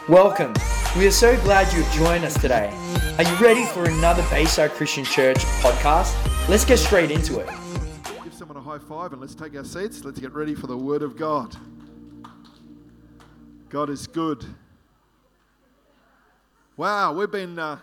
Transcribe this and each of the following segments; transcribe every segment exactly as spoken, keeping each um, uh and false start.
Welcome. We are so glad you've joined us today. Are you ready for another Bayside Christian Church podcast? Let's get straight into it. Give someone a high five and let's take our seats. Let's get ready for the Word of God. God is good. Wow, we've been... Uh,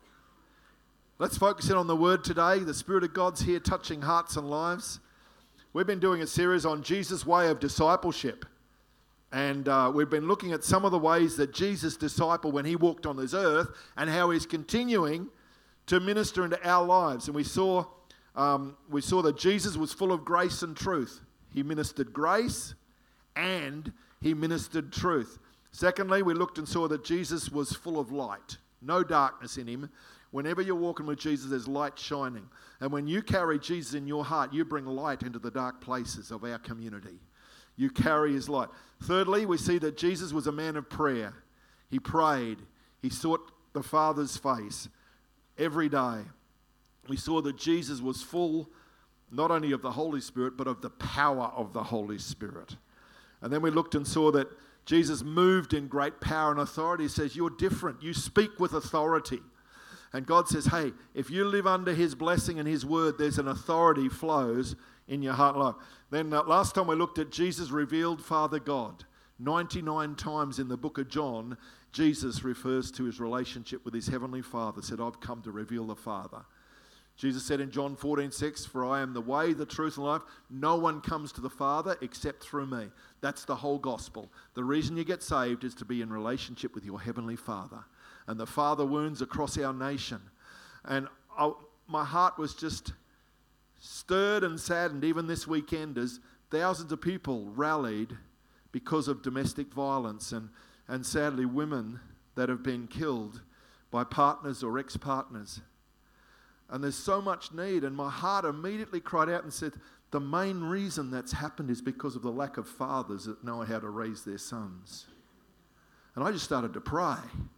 let's focus in on the Word today. The Spirit of God's here touching hearts and lives. We've been doing a series on Jesus' way of discipleship. And uh, we've been looking at some of the ways that Jesus discipled when he walked on this earth and how he's continuing to minister into our lives. And we saw, um, we saw that Jesus was full of grace and truth. He ministered grace and he ministered truth. Secondly, we looked and saw that Jesus was full of light. No darkness in him. Whenever you're walking with Jesus, there's light shining. And when you carry Jesus in your heart, you bring light into the dark places of our community. You carry his light. Thirdly, we see that Jesus was a man of prayer. He prayed. He sought the Father's face every day. We saw that Jesus was full not only of the Holy Spirit, but of the power of the Holy Spirit. And then we looked and saw that Jesus moved in great power and authority. He says, you're different. You speak with authority. And God says, hey, if you live under his blessing and his word, there's an authority flows in your heart and life. Then uh, last time we looked at Jesus revealed Father God. ninety-nine times in the book of John, Jesus refers to his relationship with his heavenly Father. Said, I've come to reveal the Father. Jesus said in John fourteen six, for I am the way, the truth, and life. No one comes to the Father except through me. That's the whole gospel. The reason you get saved is to be in relationship with your heavenly Father. And the Father wounds across our nation. And I, my heart was just stirred and saddened even this weekend as thousands of people rallied because of domestic violence and, and sadly women that have been killed by partners or ex-partners. And there's so much need, and my heart immediately cried out and said, the main reason that's happened is because of the lack of fathers that know how to raise their sons. And I just started to pray.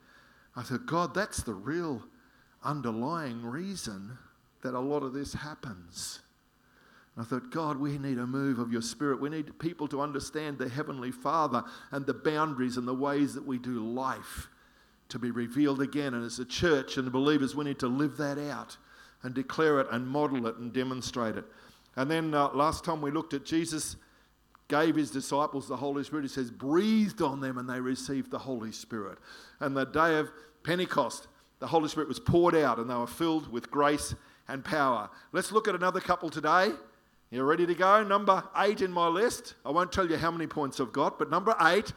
I said, God, that's the real underlying reason that a lot of this happens. And I thought, God, we need a move of your Spirit. We need people to understand the Heavenly Father and the boundaries and the ways that we do life to be revealed again. And as a church and believers, we need to live that out and declare it and model it and demonstrate it. And then uh, last time we looked at Jesus gave his disciples the Holy Spirit. He says, breathed on them and they received the Holy Spirit. And the day of Pentecost, the Holy Spirit was poured out and they were filled with grace and power. Let's look at another couple today. You ready to go? Number eight in my list. I won't tell you how many points I've got, but number eight,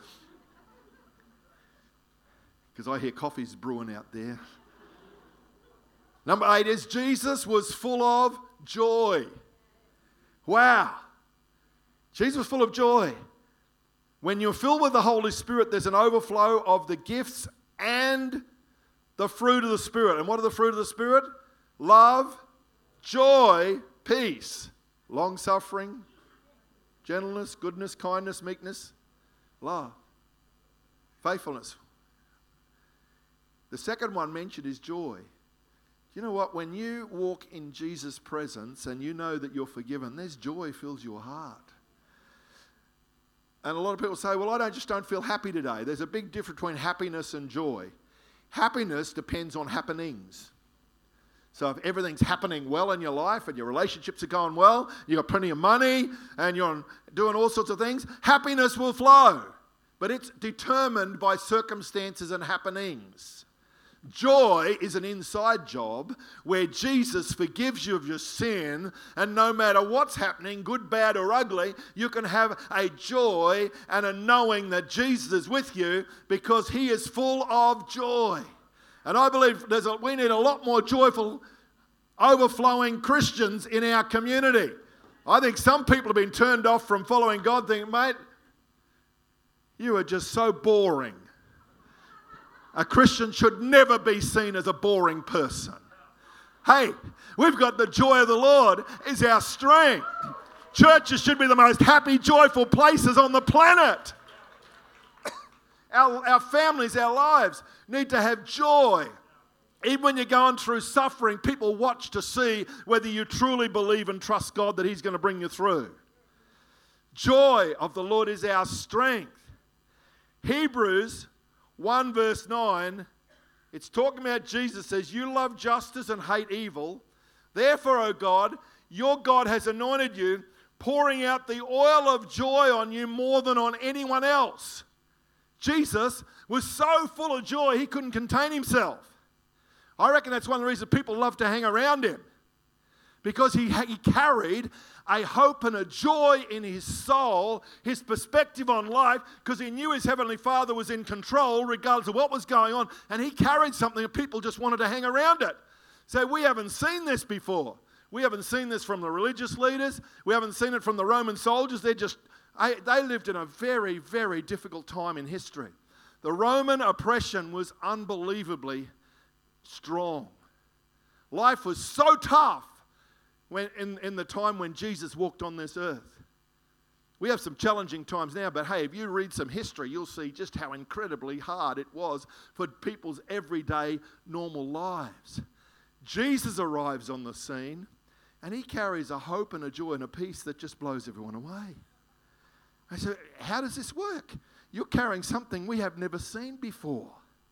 because I hear coffee's brewing out there. Number eight is Jesus was full of joy. Wow. Jesus was full of joy. When you're filled with the Holy Spirit, there's an overflow of the gifts and the fruit of the Spirit. And what are the fruit of the Spirit? Love, joy, peace, long-suffering, gentleness, goodness, kindness, meekness, love, faithfulness. The second one mentioned is joy. You know what? When you walk in Jesus' presence and you know that you're forgiven, there's joy fills your heart. And a lot of people say, well, I don't just don't feel happy today. There's a big difference between happiness and joy. Happiness depends on happenings. So if everything's happening well in your life and your relationships are going well, you've got plenty of money and you're doing all sorts of things, happiness will flow. But it's determined by circumstances and happenings. Joy is an inside job where Jesus forgives you of your sin, and no matter what's happening, good, bad or ugly, you can have a joy and a knowing that Jesus is with you because he is full of joy. And I believe there's a, we need a lot more joyful, overflowing Christians in our community. I think some people have been turned off from following God thinking, mate, you are just so boring. A Christian should never be seen as a boring person. Hey, we've got the joy of the Lord is our strength. Churches should be the most happy, joyful places on the planet. Our, our families, our lives need to have joy. Even when you're going through suffering, people watch to see whether you truly believe and trust God that he's going to bring you through. Joy of the Lord is our strength. Hebrews one verse nine, it's talking about Jesus says, you love justice and hate evil. Therefore, O God, your God has anointed you, pouring out the oil of joy on you more than on anyone else. Jesus was so full of joy he couldn't contain himself. I reckon that's one of the reasons people love to hang around him. Because he, he carried a hope and a joy in his soul, his perspective on life, because he knew his Heavenly Father was in control regardless of what was going on, and he carried something and people just wanted to hang around it. So we haven't seen this before. We haven't seen this from the religious leaders. We haven't seen it from the Roman soldiers. They're just, they lived in a very, very difficult time in history. The Roman oppression was unbelievably strong. Life was so tough when in, in the time when Jesus walked on this earth. We have some challenging times now, but hey, if you read some history, you'll see just how incredibly hard it was for people's everyday, normal lives. Jesus arrives on the scene, and he carries a hope and a joy and a peace that just blows everyone away. I said, how does this work? You're carrying something we have never seen before.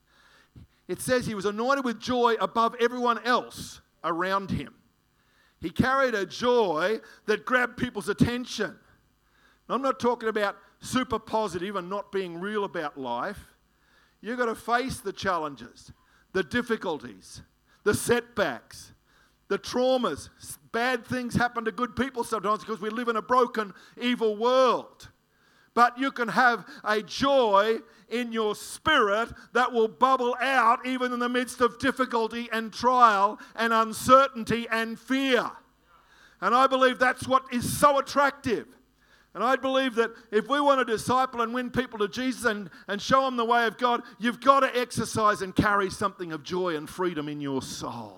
It says he was anointed with joy above everyone else around him. He carried a joy that grabbed people's attention. Now, I'm not talking about super positive and not being real about life. You've got to face the challenges, the difficulties, the setbacks, the traumas. Bad things happen to good people sometimes because we live in a broken, evil world. But you can have a joy in your spirit that will bubble out even in the midst of difficulty and trial and uncertainty and fear. And I believe that's what is so attractive. And I believe that if we want to disciple and win people to Jesus and, and show them the way of God, you've got to exercise and carry something of joy and freedom in your soul.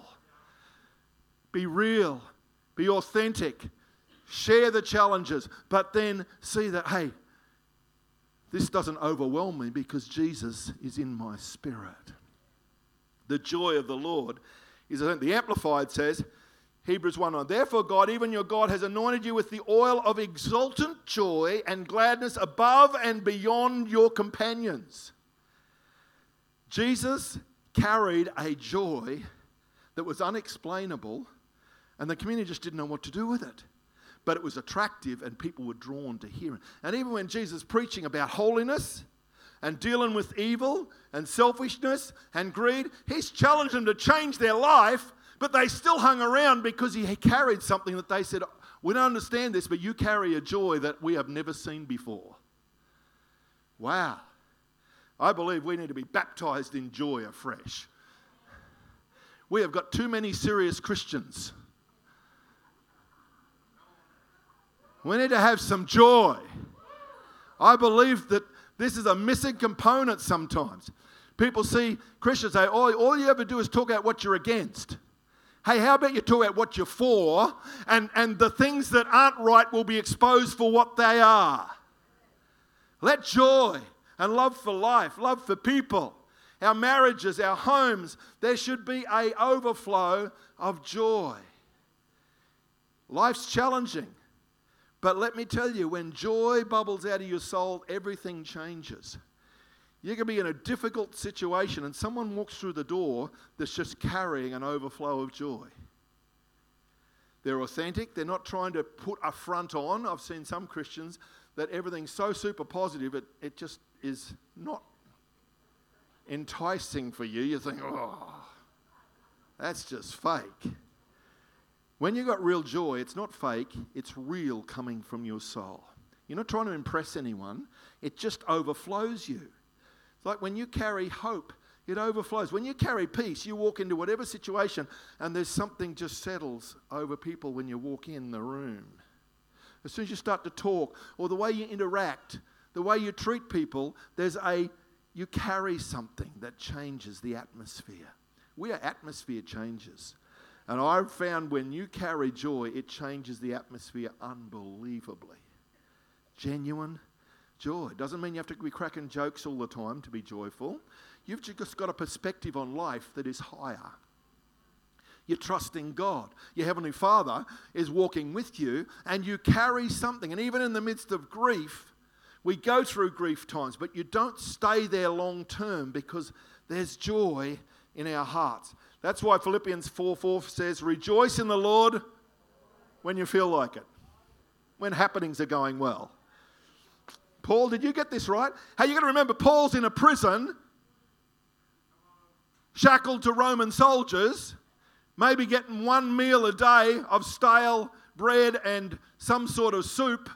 Be real. Be authentic. Share the challenges. But then see that, hey, this doesn't overwhelm me because Jesus is in my spirit. The joy of the Lord is, I think the Amplified says, Hebrews one nine, therefore God, even your God, has anointed you with the oil of exultant joy and gladness above and beyond your companions. Jesus carried a joy that was unexplainable, and the community just didn't know what to do with it. But it was attractive and people were drawn to hear it. And even when Jesus was preaching about holiness and dealing with evil and selfishness and greed, he's challenged them to change their life, but they still hung around because he carried something that they said, we don't understand this, but you carry a joy that we have never seen before. Wow. I believe we need to be baptized in joy afresh. We have got too many serious Christians. We need to have some joy. I believe that this is a missing component sometimes. People see Christians say, oh, all you ever do is talk about what you're against. Hey, how about you talk about what you're for, and, and the things that aren't right will be exposed for what they are. Let joy and love for life, love for people, our marriages, our homes, there should be an overflow of joy. Life's challenging. But let me tell you, when joy bubbles out of your soul, everything changes. You can be in a difficult situation and someone walks through the door that's just carrying an overflow of joy. They're authentic. They're not trying to put a front on. I've seen some Christians that everything's so super positive, it, it just is not enticing for you. You think, oh, that's just fake. When you've got real joy, it's not fake, it's real coming from your soul. You're not trying to impress anyone, it just overflows you. It's like when you carry hope, it overflows. When you carry peace, you walk into whatever situation and there's something just settles over people when you walk in the room. As soon as you start to talk, or the way you interact, the way you treat people, there's a, you carry something that changes the atmosphere. We are atmosphere changers. And I've found when you carry joy, it changes the atmosphere unbelievably. Genuine joy. Doesn't mean you have to be cracking jokes all the time to be joyful. You've just got a perspective on life that is higher. You're trusting God. Your Heavenly Father is walking with you and you carry something. And even in the midst of grief, We go through grief times, but you don't stay there long term because there's joy in our hearts. That's why Philippians four four says, rejoice in the Lord when you feel like it, when happenings are going well. Paul, did you get this right? Hey, you got to remember, Paul's in a prison, shackled to Roman soldiers, maybe getting one meal a day of stale bread and some sort of soup.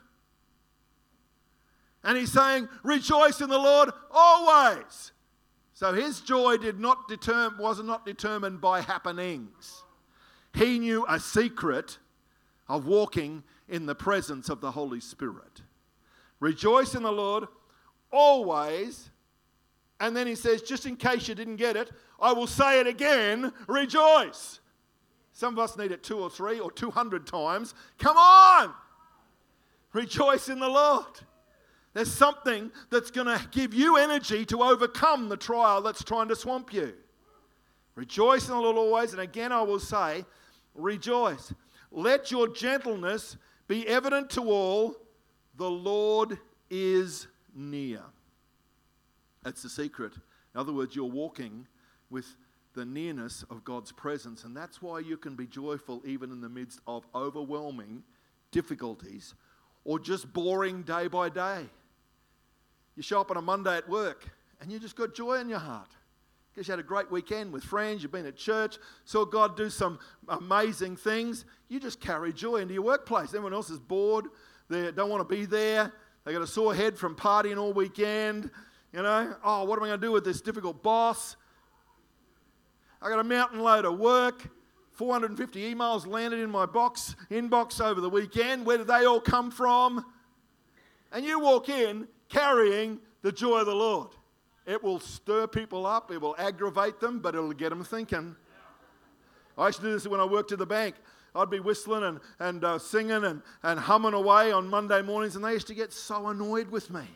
And he's saying, rejoice in the Lord always. So his joy did not determine, was not determined by happenings. He knew a secret of walking in the presence of the Holy Spirit. Rejoice in the Lord always. And then he says, just in case you didn't get it, I will say it again, rejoice. Some of us need it two or three or two hundred times. Come on! Rejoice in the Lord. There's something that's going to give you energy to overcome the trial that's trying to swamp you. Rejoice in the Lord always. And again, I will say, rejoice. Let your gentleness be evident to all. The Lord is near. That's the secret. In other words, you're walking with the nearness of God's presence. And that's why you can be joyful even in the midst of overwhelming difficulties or just boring day by day. You show up on a Monday at work and you just got joy in your heart because you had a great weekend with friends, you've been at church, saw God do some amazing things. You just carry joy into your workplace. Everyone else is bored. They don't want to be there. They got a sore head from partying all weekend. You know, oh, what am I going to do with this difficult boss? I got a mountain load of work. four hundred fifty emails landed in my box inbox over the weekend. Where did they all come from? And you walk in carrying the joy of the Lord. It will stir people up. It will aggravate them, but it'll get them thinking. I used to do this when I worked at the bank. I'd be whistling and, and uh, singing and, and humming away on Monday mornings, and they used to get so annoyed with me.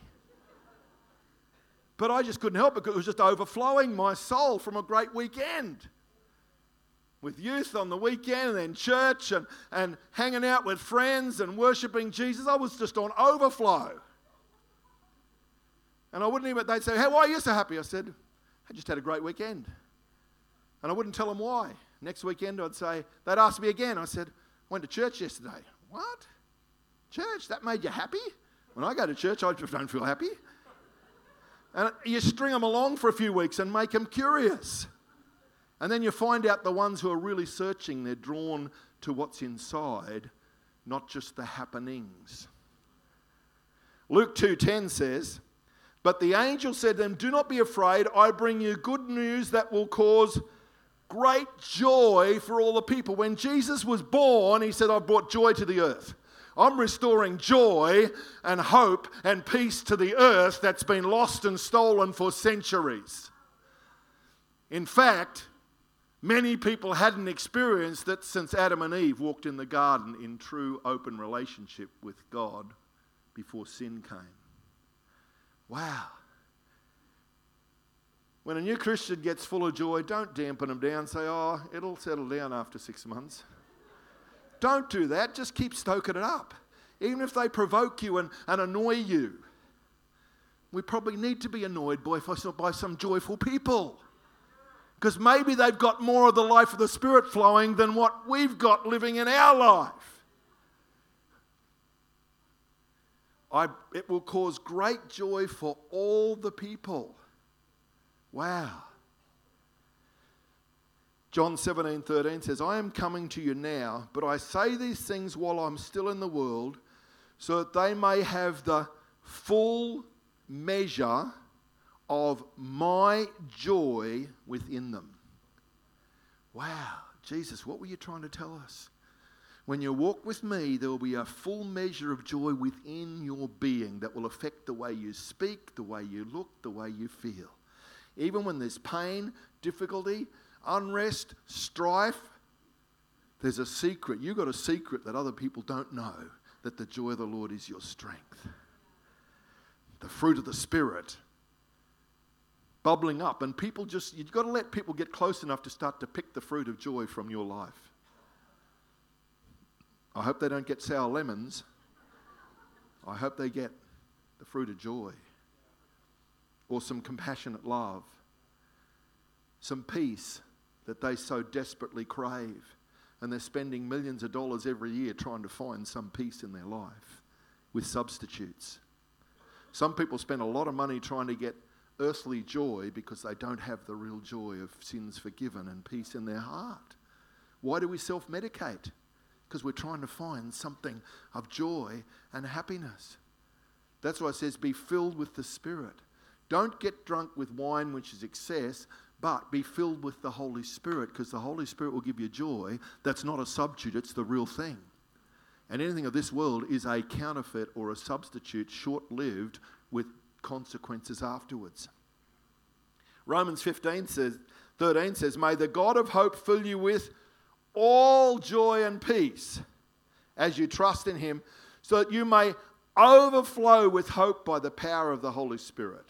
But I just couldn't help it because it was just overflowing my soul from a great weekend. With youth on the weekend and then church and, and hanging out with friends and worshipping Jesus. I was just on overflow. And I wouldn't even, they'd say, hey, why are you so happy? I said, I just had a great weekend. And I wouldn't tell them why. Next weekend I'd say, they'd ask me again. I said, I went to church yesterday. What? Church? That made you happy? When I go to church, I just don't feel happy. And you string them along for a few weeks and make them curious. And then you find out the ones who are really searching, they're drawn to what's inside, not just the happenings. Luke two ten says, but the angel said to them, do not be afraid, I bring you good news that will cause great joy for all the people. When Jesus was born, he said, I've brought joy to the earth. I'm restoring joy and hope and peace to the earth that's been lost and stolen for centuries. In fact, many people hadn't experienced it since Adam and Eve walked in the garden in true open relationship with God before sin came. Wow. When a new Christian gets full of joy, don't dampen them down. Say, oh, it'll settle down after six months. Don't do that. Just keep stoking it up. Even if they provoke you and, and annoy you. We probably need to be annoyed by, by some joyful people. Because maybe they've got more of the life of the Spirit flowing than what we've got living in our life. I, it will cause great joy for all the people. Wow. John seventeen thirteen says, I am coming to you now, but I say these things while I'm still in the world, so that they may have the full measure of my joy within them. Wow. Jesus, what were you trying to tell us? When you walk with me, there will be a full measure of joy within your being that will affect the way you speak, the way you look, the way you feel. Even when there's pain, difficulty, unrest, strife, there's a secret. You've got a secret that other people don't know, that the joy of the Lord is your strength. The fruit of the Spirit bubbling up, and people just, you've got to let people get close enough to start to pick the fruit of joy from your life. I hope they don't get sour lemons. I hope they get the fruit of joy, or some compassionate love, some peace that they so desperately crave, and they're spending millions of dollars every year trying to find some peace in their life with substitutes. Some people spend a lot of money trying to get earthly joy because they don't have the real joy of sins forgiven and peace in their heart. Why do we self-medicate? Because we're trying to find something of joy and happiness. That's why it says, be filled with the Spirit. Don't get drunk with wine, which is excess, but be filled with the Holy Spirit, because the Holy Spirit will give you joy. That's not a substitute, it's the real thing. And anything of this world is a counterfeit or a substitute, short-lived, with consequences afterwards. Romans fifteen says, thirteen says, may the God of hope fill you with all joy and peace as you trust in him, so that you may overflow with hope by the power of the Holy Spirit.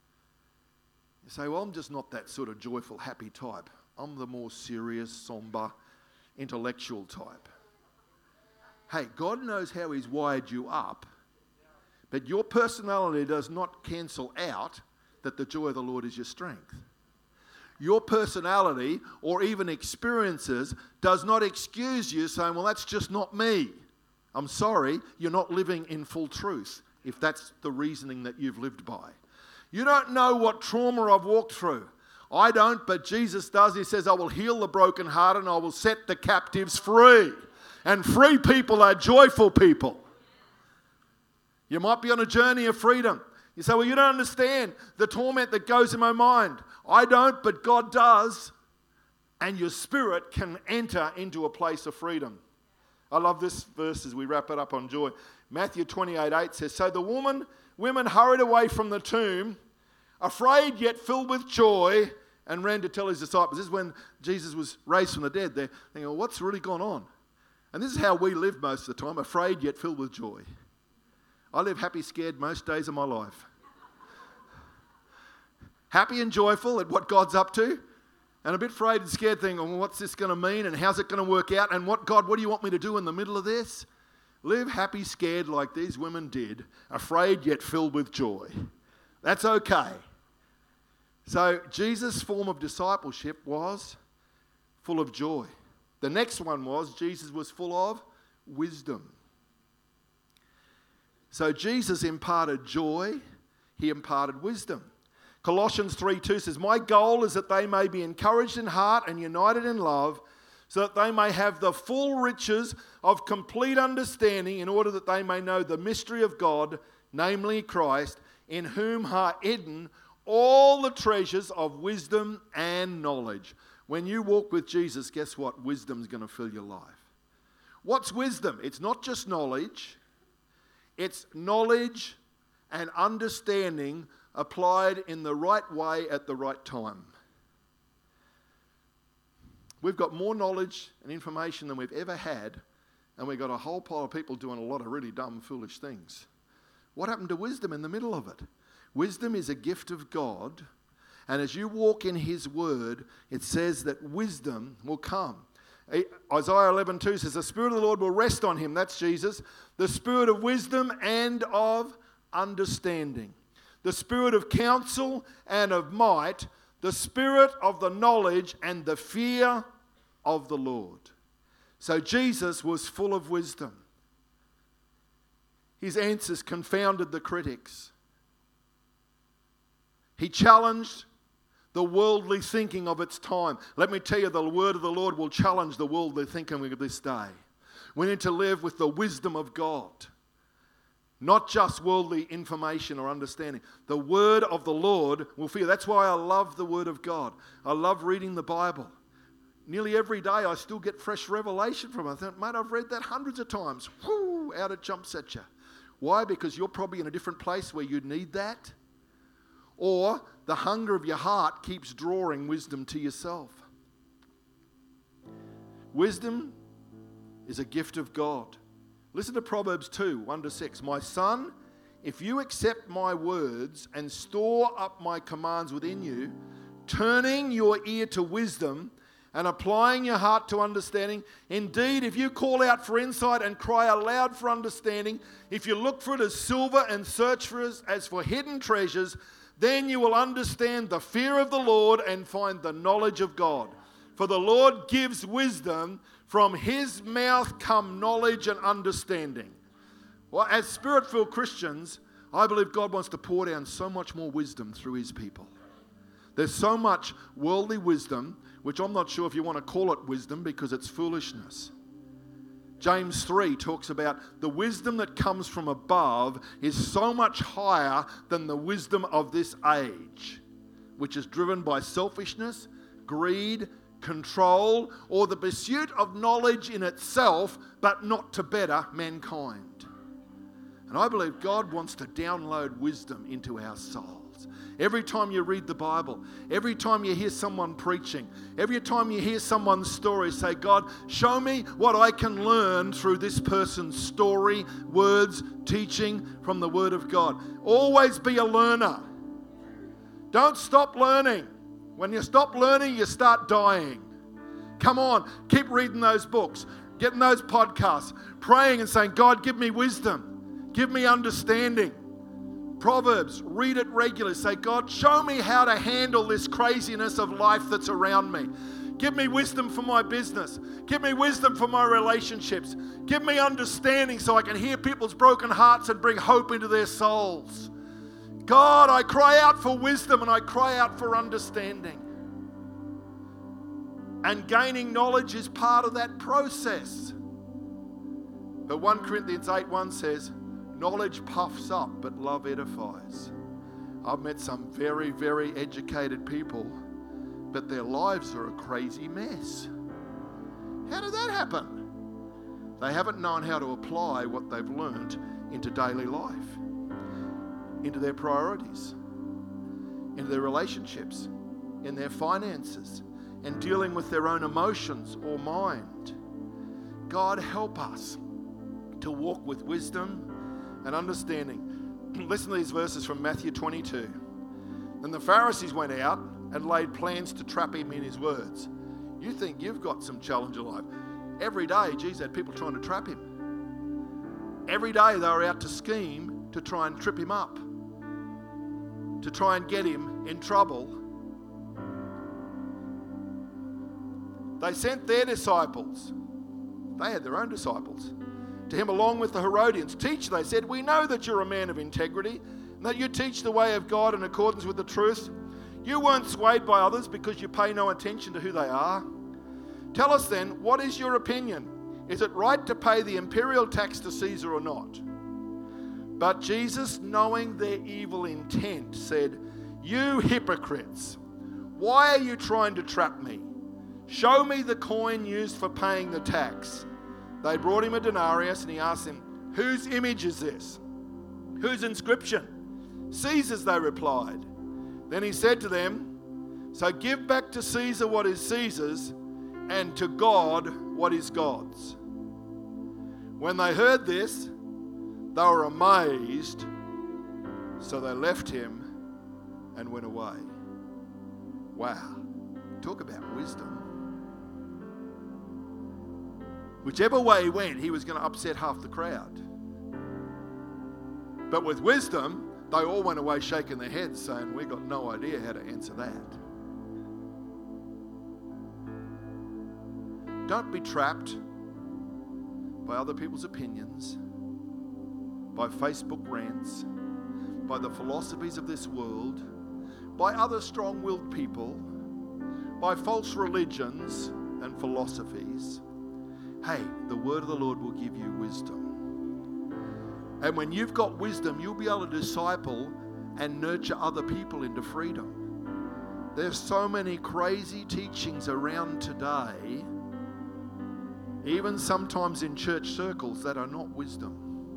You say, well, I'm just not that sort of joyful, happy type. I'm the more serious, somber, intellectual type. Hey, God knows how he's wired you up, but your personality does not cancel out that the joy of the Lord is your strength. Your personality or even experiences does not excuse you saying, well, that's just not me. I'm sorry, you're not living in full truth if that's the reasoning that you've lived by. You don't know what trauma I've walked through. I don't, but Jesus does. He says, I will heal the brokenhearted and I will set the captives free. And free people are joyful people. You might be on a journey of freedom. You say, well, you don't understand the torment that goes in my mind. I don't, but God does. And your spirit can enter into a place of freedom. I love this verse as we wrap it up on joy. Matthew twenty-eight eight says, so the woman, women hurried away from the tomb, afraid yet filled with joy, and ran to tell his disciples. This is when Jesus was raised from the dead. They're thinking, well, what's really gone on? And this is how we live most of the time, afraid yet filled with joy. I live happy, scared most days of my life. Happy and joyful at what God's up to, and a bit afraid and scared thinking, well, what's this going to mean, and how's it going to work out, and what, God, what do you want me to do in the middle of this? Live happy, scared like these women did, afraid yet filled with joy. That's okay. So Jesus' form of discipleship was full of joy. The next one was Jesus was full of wisdom. So Jesus imparted joy, he imparted wisdom. Colossians three two says, my goal is that they may be encouraged in heart and united in love, so that they may have the full riches of complete understanding, in order that they may know the mystery of God, namely Christ, in whom are hidden all the treasures of wisdom and knowledge. When you walk with Jesus, guess what? Wisdom's going to fill your life. What's wisdom? It's not just knowledge. It's knowledge and understanding applied in the right way at the right time. We've got more knowledge and information than we've ever had, and we've got a whole pile of people doing a lot of really dumb, foolish things. What happened to wisdom in the middle of it? Wisdom is a gift of God, and as you walk in his word, it says that wisdom will come. Isaiah eleven two says, the Spirit of the Lord will rest on him, that's Jesus, the Spirit of wisdom and of understanding, the Spirit of counsel and of might, the Spirit of the knowledge and the fear of the Lord. So Jesus was full of wisdom. His answers confounded the critics. He challenged the worldly thinking of its time. Let me tell you, the word of the Lord will challenge the worldly thinking of this day. We need to live with the wisdom of God, not just worldly information or understanding. The word of the Lord will fear. That's why I love the word of God. I love reading the Bible. Nearly every day I still get fresh revelation from it. I think, mate, I've read that hundreds of times. Whoo, out it jumps at you. Why? Because you're probably in a different place where you need that. Or the hunger of your heart keeps drawing wisdom to yourself. Wisdom is a gift of God. Listen to Proverbs two, one to six. My son, if you accept my words and store up my commands within you, turning your ear to wisdom and applying your heart to understanding. Indeed, if you call out for insight and cry aloud for understanding, if you look for it as silver and search for it as for hidden treasures, then you will understand the fear of the Lord and find the knowledge of God. For the Lord gives wisdom, from his mouth come knowledge and understanding. Well, as Spirit-filled Christians, I believe God wants to pour down so much more wisdom through his people. There's so much worldly wisdom, which I'm not sure if you want to call it wisdom because it's foolishness. James three talks about the wisdom that comes from above is so much higher than the wisdom of this age, which is driven by selfishness, greed, control, or the pursuit of knowledge in itself, but not to better mankind. And I believe God wants to download wisdom into our souls. Every time you read the Bible, every time you hear someone preaching, every time you hear someone's story, say, God, show me what I can learn through this person's story, words, teaching from the Word of God. Always be a learner. Don't stop learning. When you stop learning, you start dying. Come on, keep reading those books, getting those podcasts, praying and saying, God, give me wisdom, give me understanding. Proverbs, read it regularly. Say, God, show me how to handle this craziness of life that's around me. Give me wisdom for my business. Give me wisdom for my relationships. Give me understanding so I can hear people's broken hearts and bring hope into their souls. God, I cry out for wisdom and I cry out for understanding. And gaining knowledge is part of that process. But First Corinthians eight one says, knowledge puffs up, but love edifies. I've met some very, very educated people, but their lives are a crazy mess. How did that happen? They haven't known how to apply what they've learnt into daily life, into their priorities, into their relationships, in their finances, and dealing with their own emotions or mind. God, help us to walk with wisdom and understanding. Listen to these verses from Matthew twenty-two. Then the Pharisees went out and laid plans to trap him in his words. You think you've got some challenge in life. Every day, Jesus had people trying to trap him. Every day they were out to scheme to try and trip him up, to try and get him in trouble. They sent their disciples. They had their own disciples to him along with the Herodians. Teach, they said, we know that you're a man of integrity and that you teach the way of God in accordance with the truth. You weren't swayed by others because you pay no attention to who they are. Tell us then, what is your opinion? Is it right to pay the imperial tax to Caesar or not? But Jesus, knowing their evil intent, said, you hypocrites, why are you trying to trap me? Show me the coin used for paying the tax. They brought him a denarius and he asked them, whose image is this? Whose inscription? Caesar's, they replied. Then he said to them, so give back to Caesar what is Caesar's and to God what is God's. When they heard this, they were amazed, so they left him and went away. Wow, talk about wisdom. Whichever way he went, he was going to upset half the crowd. But with wisdom, they all went away shaking their heads saying, we got no idea how to answer that. Don't be trapped by other people's opinions, by Facebook rants, by the philosophies of this world, by other strong-willed people, by false religions and philosophies. Hey, the word of the Lord will give you wisdom. And when you've got wisdom, you'll be able to disciple and nurture other people into freedom. There's so many crazy teachings around today, even sometimes in church circles, that are not wisdom.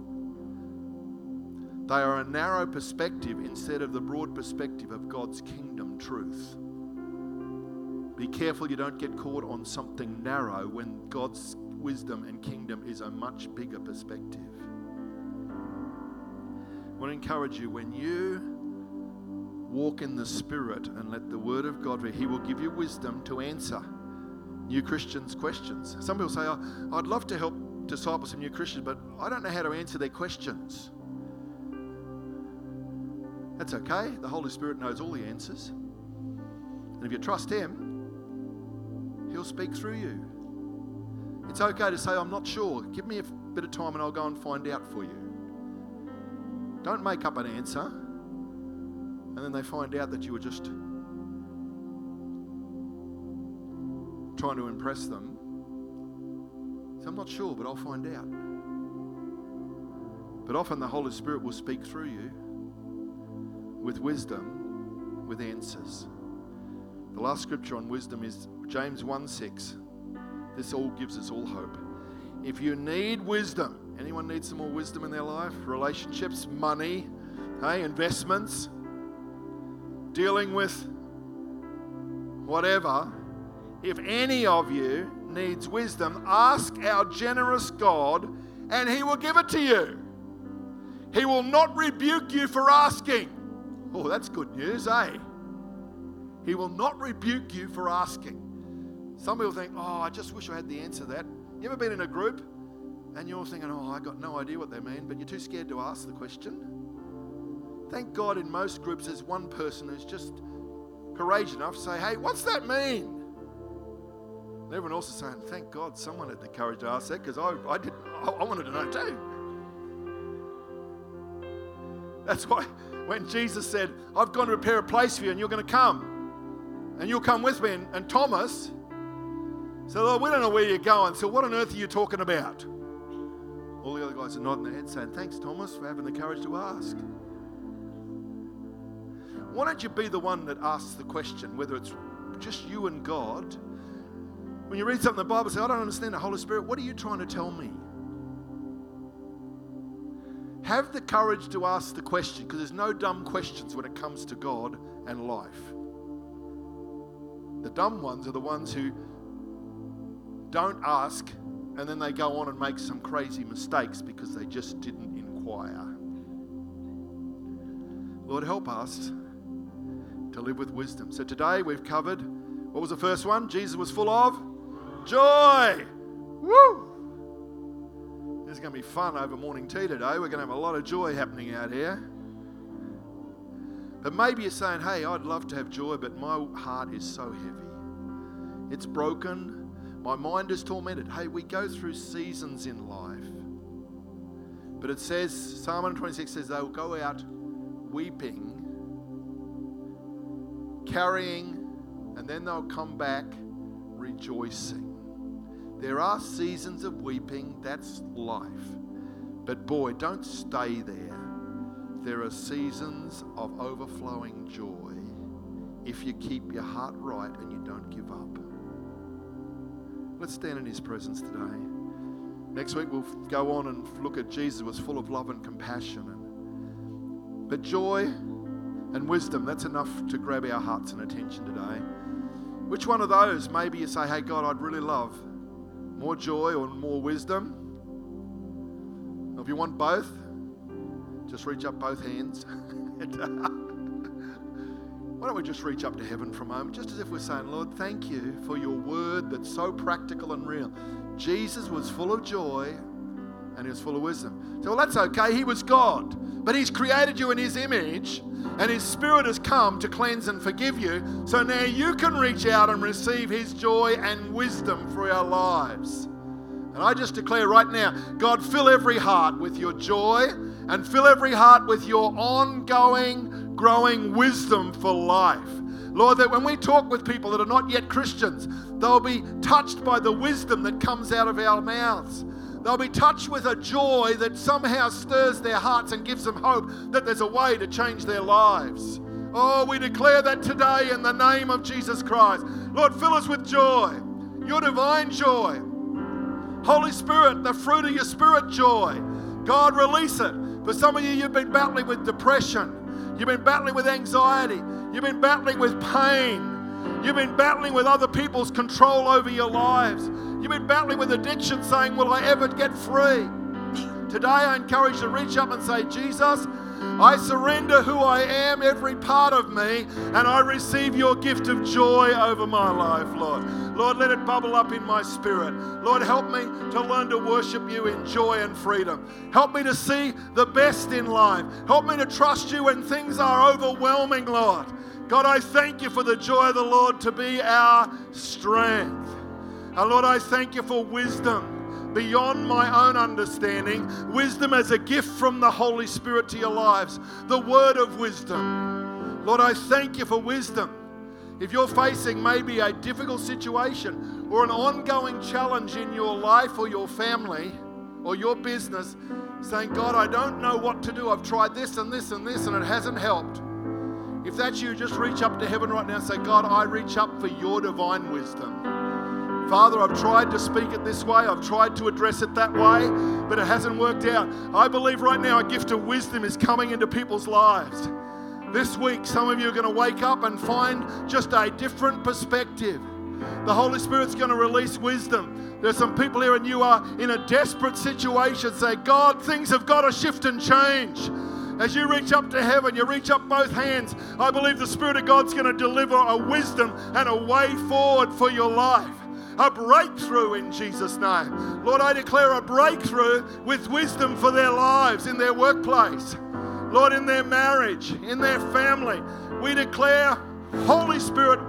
They are a narrow perspective instead of the broad perspective of God's kingdom truth. Be careful you don't get caught on something narrow when God's wisdom and kingdom is a much bigger perspective. I want to encourage you, when you walk in the Spirit and let the Word of God, He will give you wisdom to answer new Christians questions. Some people say, oh, I'd love to help disciple some new Christians, but I don't know how to answer their questions. That's okay. The Holy Spirit knows all the answers. And if you trust Him, He'll speak through you. It's okay to say, I'm not sure. Give me a bit of time and I'll go and find out for you. Don't make up an answer and then they find out that you were just trying to impress them. So I'm not sure, but I'll find out. But often the Holy Spirit will speak through you with wisdom, with answers. The last scripture on wisdom is James one six. This all gives us all hope. If you need wisdom, anyone need some more wisdom in their life? Relationships, money, hey, investments, dealing with whatever. If any of you needs wisdom, ask our generous God and He will give it to you. He will not rebuke you for asking. Oh, that's good news, eh? He will not rebuke you for asking. Some people think, oh, I just wish I had the answer to that. You ever been in a group and you're thinking, oh, I got no idea what they mean, but you're too scared to ask the question? Thank God in most groups there's one person who's just courageous enough to say, hey, what's that mean? And everyone else is saying, thank God someone had the courage to ask that, because I, I, did, I, I wanted to know too. That's why when Jesus said, I've gone to prepare a place for you and you're going to come and you'll come with me, and, and Thomas said, Lord, we don't know where you're going, so what on earth are you talking about? All the other guys are nodding their heads saying, thanks Thomas for having the courage to ask. Why don't you be the one that asks the question, whether it's just you and God? When you read something in the Bible, say, I don't understand the Holy Spirit. What are you trying to tell me? Have the courage to ask the question, because there's no dumb questions when it comes to God and life. The dumb ones are the ones who don't ask and then they go on and make some crazy mistakes because they just didn't inquire. Lord, help us to live with wisdom. So today we've covered, what was the first one? Jesus was full of joy. Woo! This is going to be fun over morning tea today. We're going to have a lot of joy happening out here. But maybe you're saying, hey, I'd love to have joy, but my heart is so heavy. It's broken. My mind is tormented. Hey, we go through seasons in life. But it says, Psalm one twenty-six says, they'll go out weeping, carrying, and then they'll come back rejoicing. There are seasons of weeping, that's life. But boy, don't stay there. There are seasons of overflowing joy if you keep your heart right and you don't give up. Let's stand in His presence today. Next week we'll go on and look at Jesus was full of love and compassion. And, but joy and wisdom, that's enough to grab our hearts and attention today. Which one of those? Maybe you say, hey God, I'd really love more joy or more wisdom. Or if you want both, just reach up both hands. Why don't we just reach up to heaven for a moment, just as if we're saying, Lord, thank you for your word that's so practical and real. Jesus was full of joy and He was full of wisdom. So, well, that's okay. He was God, but He's created you in His image and His Spirit has come to cleanse and forgive you. So now you can reach out and receive His joy and wisdom for our lives. And I just declare right now, God, fill every heart with your joy and fill every heart with your ongoing, growing wisdom for life. Lord, that when we talk with people that are not yet Christians, they'll be touched by the wisdom that comes out of our mouths. They'll be touched with a joy that somehow stirs their hearts and gives them hope that there's a way to change their lives. Oh, we declare that today in the name of Jesus Christ. Lord, fill us with joy, your divine joy. Holy Spirit, the fruit of your Spirit joy. God, release it. For some of you, you've been battling with depression. You've been battling with anxiety. You've been battling with pain. You've been battling with other people's control over your lives. You've been battling with addiction, saying, will I ever get free? Today, I encourage you to reach up and say, Jesus, I surrender who I am, every part of me, and I receive your gift of joy over my life, Lord. Lord, let it bubble up in my spirit. Lord, help me to learn to worship you in joy and freedom. Help me to see the best in life. Help me to trust you when things are overwhelming, Lord. God, I thank you for the joy of the Lord to be our strength. And Lord, I thank you for wisdom beyond my own understanding, wisdom as a gift from the Holy Spirit to your lives, the word of wisdom. Lord, I thank you for wisdom. If you're facing maybe a difficult situation or an ongoing challenge in your life or your family or your business, saying, God, I don't know what to do. I've tried this and this and this and it hasn't helped. If that's you, just reach up to heaven right now and say, God, I reach up for your divine wisdom. Father, I've tried to speak it this way. I've tried to address it that way, but it hasn't worked out. I believe right now a gift of wisdom is coming into people's lives. This week, some of you are going to wake up and find just a different perspective. The Holy Spirit's going to release wisdom. There's some people here and you are in a desperate situation. Say, God, things have got to shift and change. As you reach up to heaven, you reach up both hands. I believe the Spirit of God's going to deliver a wisdom and a way forward for your life. A breakthrough in Jesus' name. Lord, I declare a breakthrough with wisdom for their lives, in their workplace. Lord, in their marriage, in their family. We declare Holy Spirit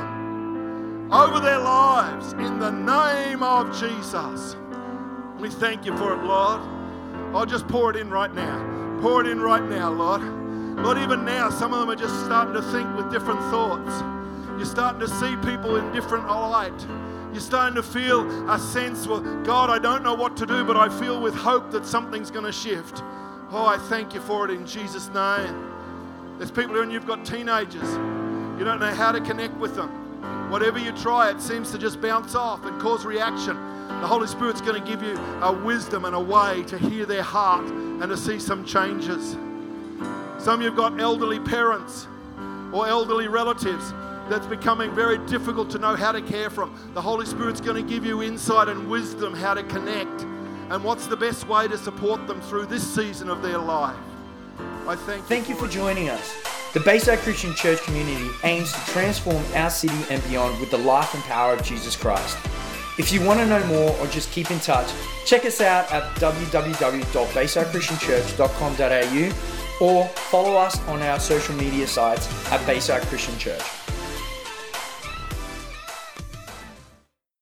wisdom over their lives in the name of Jesus. We thank you for it, Lord. I'll just pour it in right now. Pour it in right now, Lord. Lord, even now, some of them are just starting to think with different thoughts. You're starting to see people in different light. You're starting to feel a sense, well, God, I don't know what to do, but I feel with hope that something's going to shift. Oh, I thank you for it in Jesus' name. There's people here and you've got teenagers. You don't know how to connect with them. Whatever you try, it seems to just bounce off and cause reaction. The Holy Spirit's going to give you a wisdom and a way to hear their heart and to see some changes. Some of you have got elderly parents or elderly relatives that's becoming very difficult to know how to care for them. The Holy Spirit's going to give you insight and wisdom how to connect and what's the best way to support them through this season of their life. I thank you. Thank you for joining us. The Bayside Christian Church community aims to transform our city and beyond with the life and power of Jesus Christ. If you want to know more or just keep in touch, check us out at w w w dot bayside christian church dot com dot a u or follow us on our social media sites at Bayside Christian Church.